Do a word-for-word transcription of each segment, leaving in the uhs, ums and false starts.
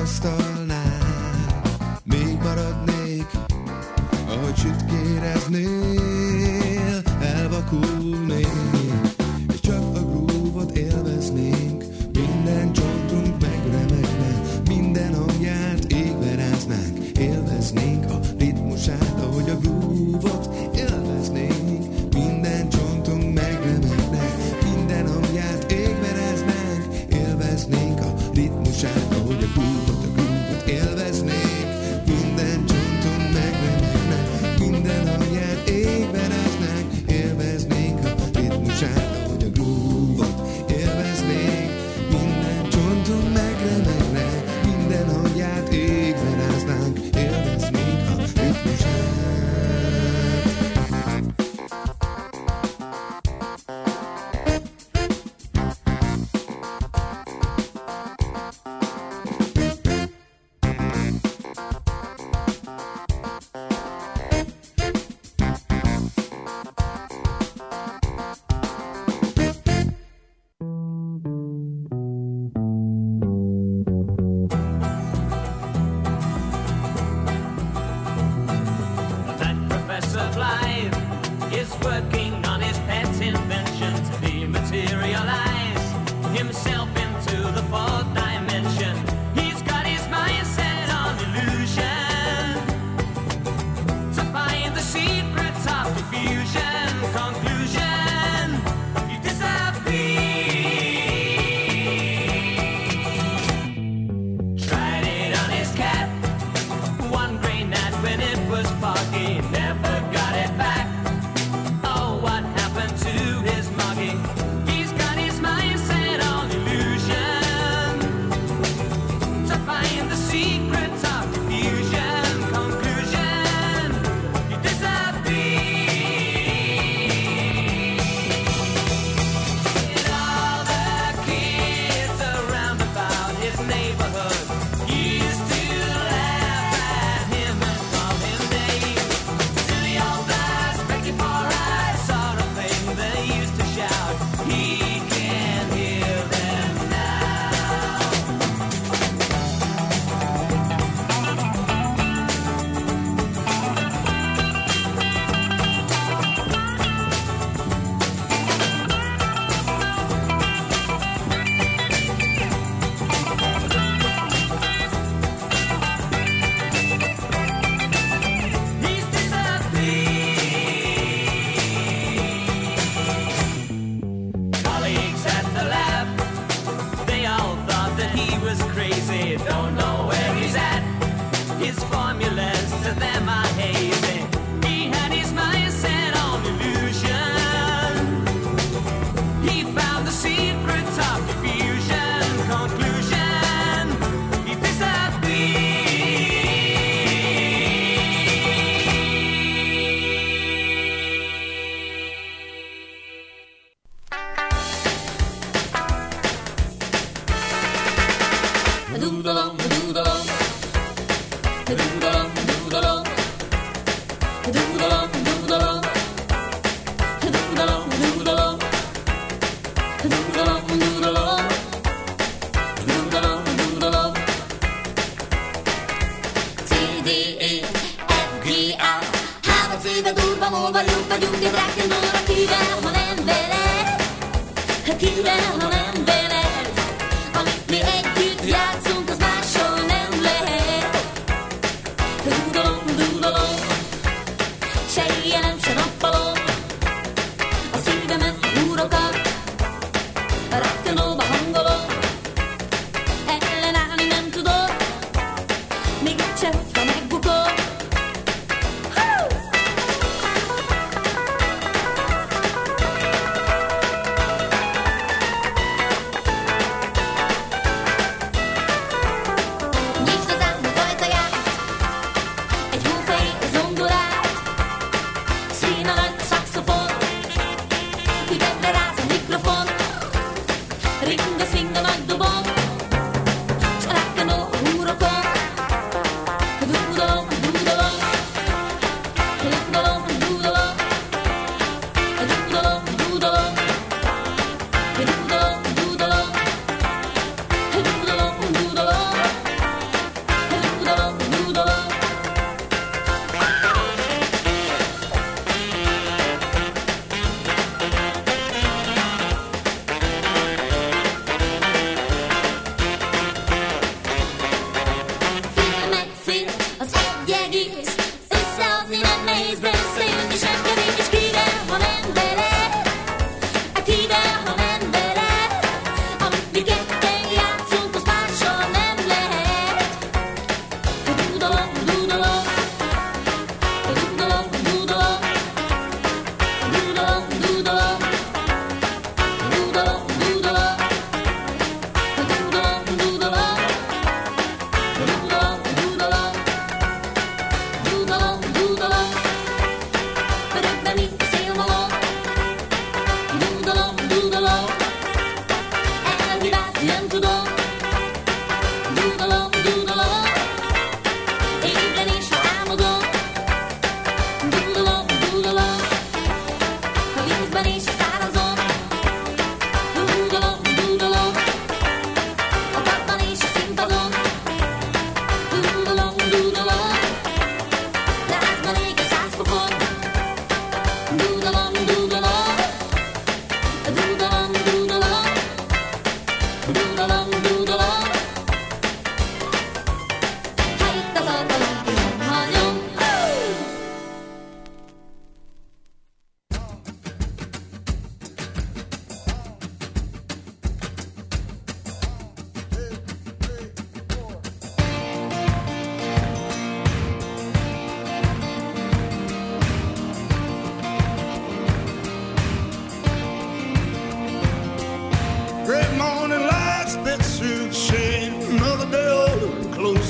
asztalnál. Még maradnék, ahogy sütkéreznél, elvakulnék, és csak a grúvot élveznénk. Minden csontunk megremegne, minden hangját égve ráznánk, élveznénk a ritmusát, ahogy a grúvot élveznénk. Minden csontunk megremegne, minden hangját égve ráznánk, élveznénk a ritmusát, ahogy a grúvot, a grúvot élveznénk. Minden csontunk megremegne, minden hangját égve ráznánk, élveznénk a ritmusát, ahogy a grúvot élveznénk. Minden csontunk megremegne, minden hangját égve ráznánk, élveznénk a ritmusát.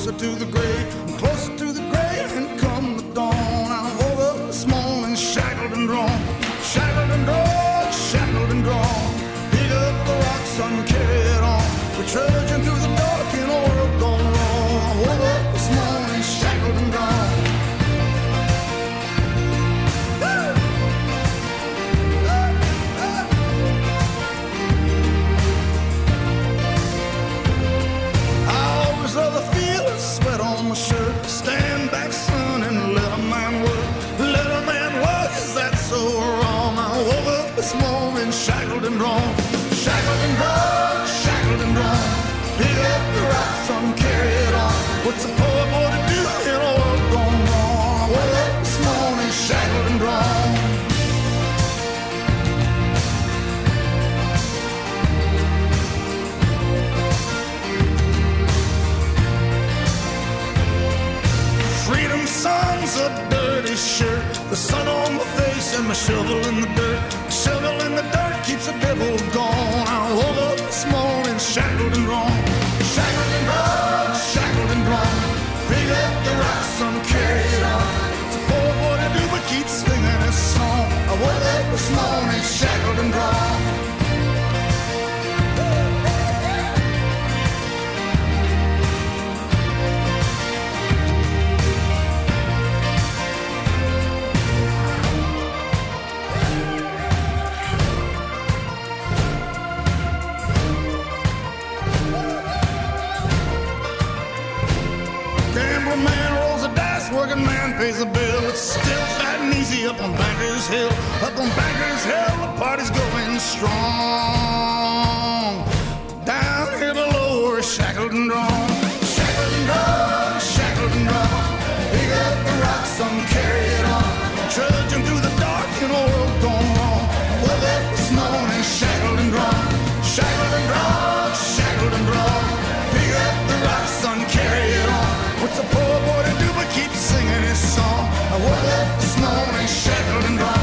closer to the grave, closer to the grave, and come the dawn. I woke up this morning shackled and drawn, shackled and drawn, shackled and drawn. Pick up the rocks and carry it on. We're trudging through the dark in a world gone wrong. I woke up this morning shackled and drawn. Of the feel of sweat on my shirt. Stand back, son, and let a man work. Let a man work, is that so wrong? I woke up this morning shackled and drawn, shackled and drawn, shackled and drawn. Pick up the rocks and carry it on. What's a poor boy to do in a world gone wrong? I woke up this morning shackled and drawn. Freedom son's a dirty shirt, the sun on my face and my shovel in the dirt. The shovel in the dirt keeps the devil gone. I woke up this morning shackled and drawn, shackled and drawn, shackled and drawn. Pick up the rocks and carry it on. It's a poor boy to do but keep singing his song. I woke up this morning shackled and drawn. Working man pays a bill. It's still fat and easy up on Bankers Hill. Up on Bankers Hill, the party's going strong. Down here below, we're shackled and drawn, shackled and drawn, shackled and drawn. Pick up the rocks and carry it on. Trudging through the dark in a world gone wrong. Woke up this morning shackled and drawn, shackled and drawn, shackled and drawn. Pick up the rocks and carry it on. What's a poor boy to do but keep singing his song? I woke up this morning shackled and drawn.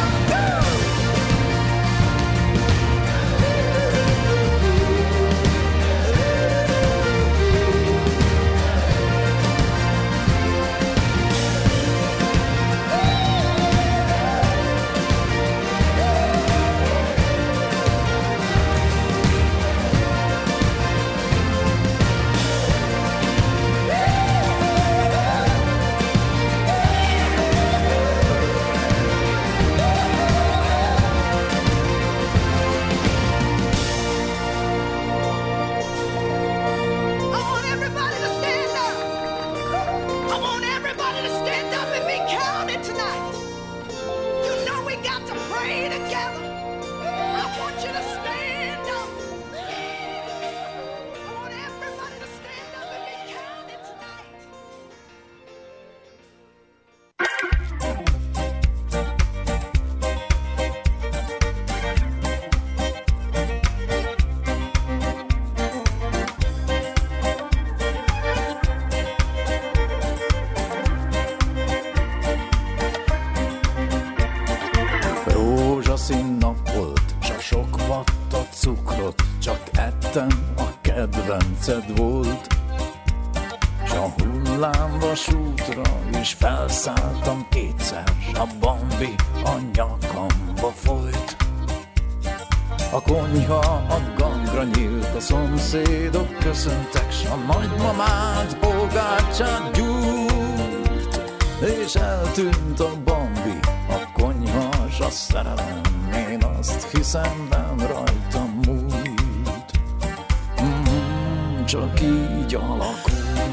Rózsaszín nap volt, s a sok vatta cukrot csak ettem, a kedvenced volt. S a hullámvasútra is felszálltam kétszer, s a Bambi a nyakamba folyt. A konyha a gangra nyílt, a szomszédok köszöntek, s a nagymamád pogácsát gyújt, és eltűnt a Bambi, a konyha s a szerelem. Én azt hiszem, nem rajtam múlt, mm, csak így alakult.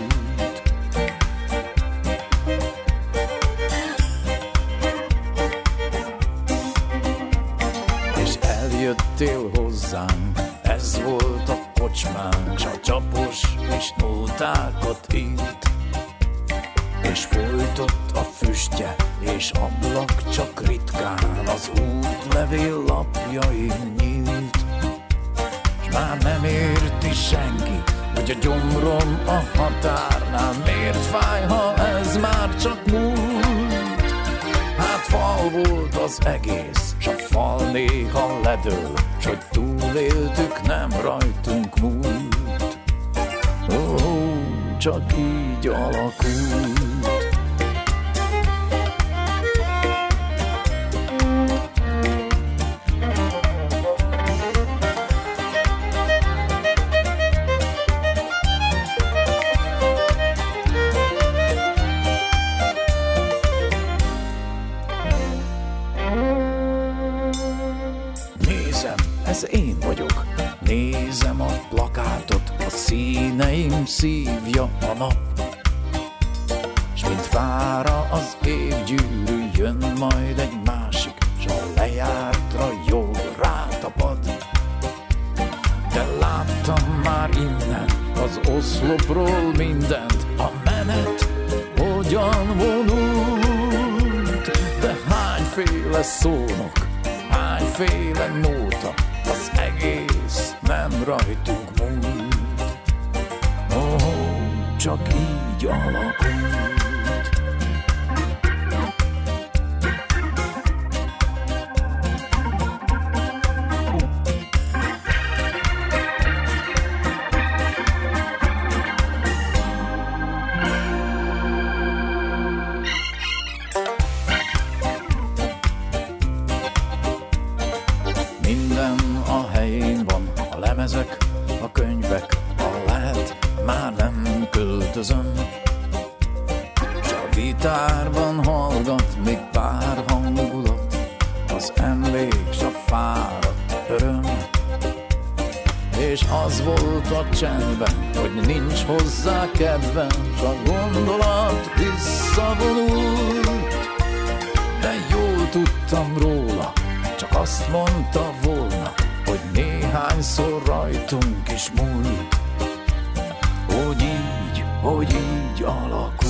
És eljöttél hozzám, ez volt a kocsmán, s a csapos és nótákat írt, és folytott a füstje, és ablak csak ritkán az útlevél lapjain nyílt. S már nem érti senki, hogy a gyomrom a határnál miért fáj, ha ez már csak múlt. Hát fal volt az egész, s a fal néha ledől, s hogy túléltük, nem rajtunk múlt. Ó, csak így alakult. Ez én vagyok, nézem a plakátot, a színeim szívja a nap. S mint fára az évgyűrű, jön majd egy másik, s a lejártra jól rátapad. De láttam már innen az oszlopról mindent, a menet hogyan vonult. De hányféle szónok, hányféle nóta, az egész nem rajtunk múlt. Oh, csak így alakult. A könyvek, ha lehet, már nem költözöm. S a gitárban hallgat még pár hangulat, az emlék s a fáradt öröm. És az volt a csendben, hogy nincs hozzá kedvem, s a gondolat visszavonult. De jól tudtam róla, csak azt mondta volna, hogy néhányszor rajtunk is múlt. Hogy így, hogy így alakult.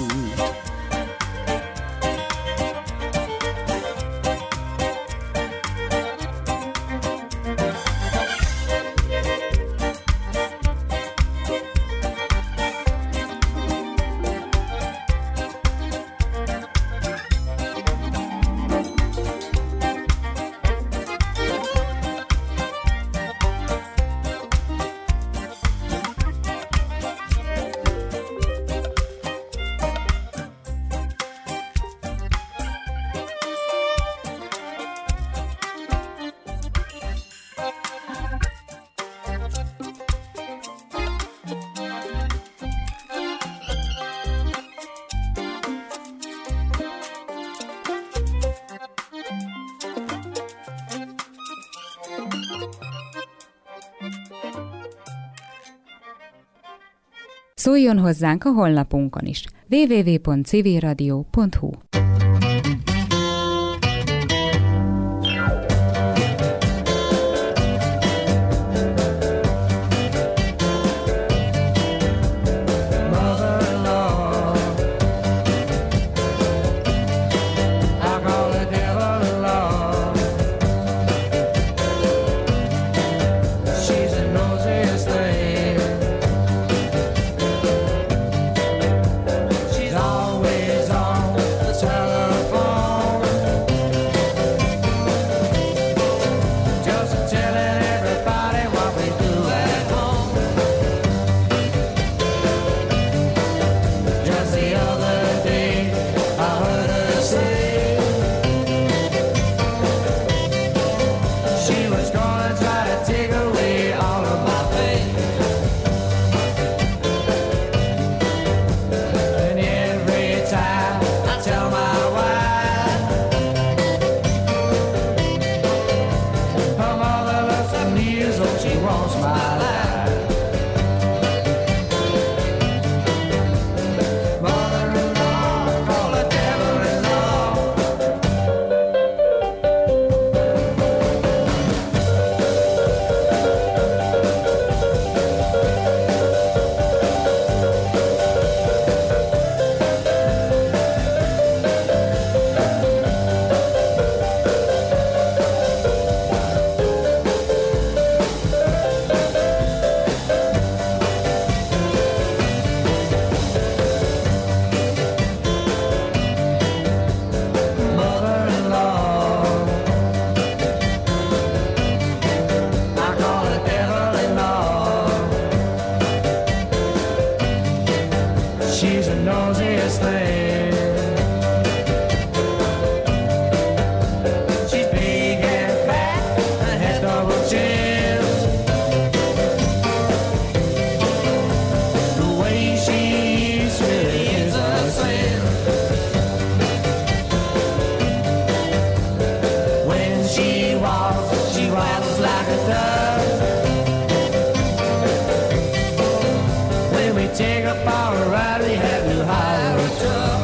Szóljon hozzánk a honlapunkon is. double-u double-u double-u pont civilradio pont hu. Tell she's the nosiest thing. She's big and fat and has double chins. The way she's really is a sin. When she walks, she walks like a dove. When we take up our ride, we have to hire a truck.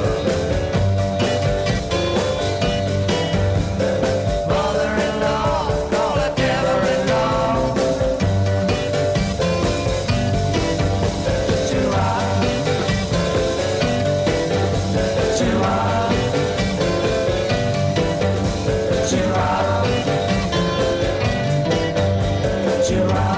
Mother-in-law, call her brother-in-law. Choo-ah, choo-ah, choo-ah, choo-ah.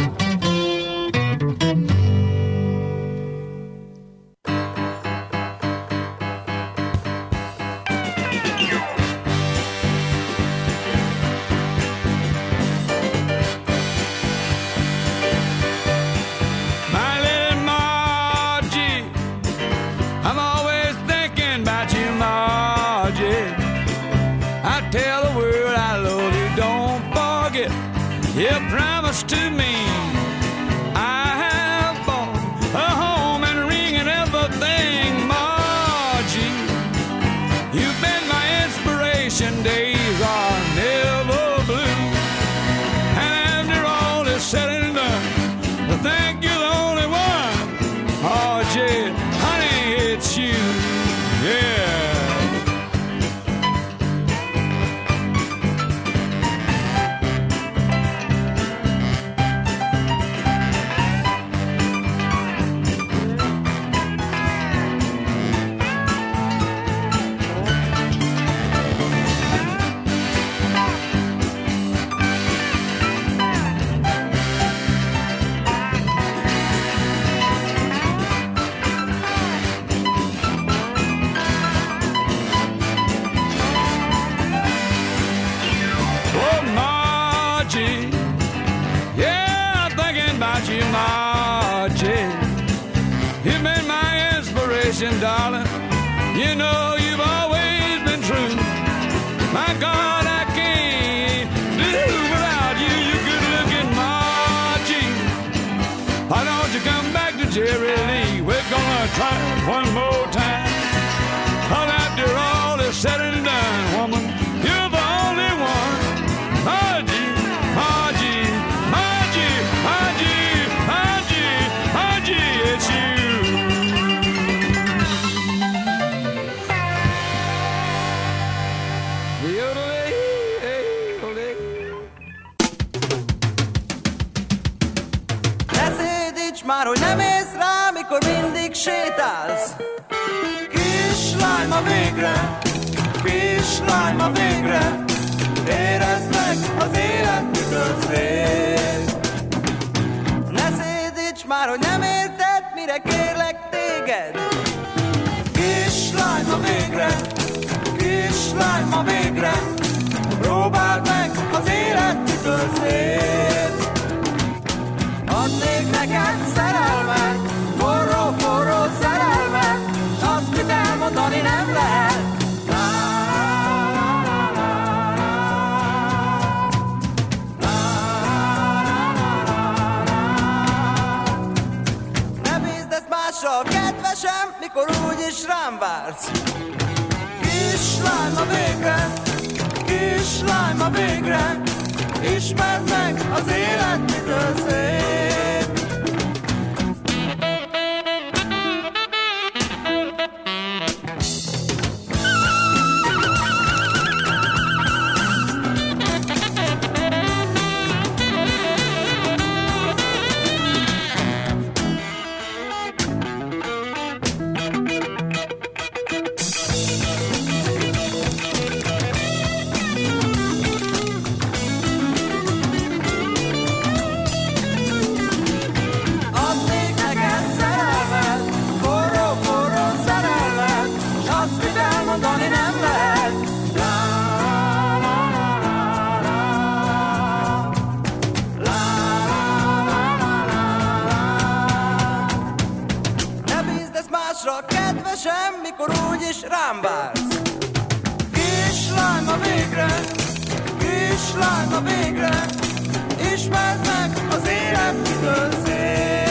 My little Margie, I'm always thinking about you, Margie. I tell the world I love you, don't forget your promise to me. I have bought a home and ring and everything, Margie. You've been my inspiration, days are never blue. And after all is said and done, I think you're the only one. Oh, Jay, honey, it's you. Yeah. Oh, Margie, yeah, I'm thinking about you, Margie. You've been my inspiration, darling. You know you've always been true. My God, I can't do without you, you good-looking Margie. Why don't you come back to Jerry Lee? We're gonna try it one more time. Cause after all is said and done, woman, you're the only one. Margie, Margie, Margie, Margie, Margie, Margie, it's you. Ne szédíts már, hogy nem ész rá, mikor mindig sétálsz. Kislány, ma végre, kislány, ma végre, érezd meg az élet mikor szél. Ne szédíts már, hogy nem érted, mire kérlek téged. Kislány, ma végre, kislány, ma végre, próbáld meg az élet mikor szél. Adnék neked szerelmet, forró-forró szerelmet, s azt, mit elmondani nem lehet. Ne bízd ezt másra, kedvesem, mikor úgyis rám vársz. Kislány, ma végre, kislány, ma végre, ismerd meg az élet mitől szép. a kedvesem, mikor úgyis rám vársz. Kislány, ma végre, kislány, ma végre, ismerd meg az élet kitől szél.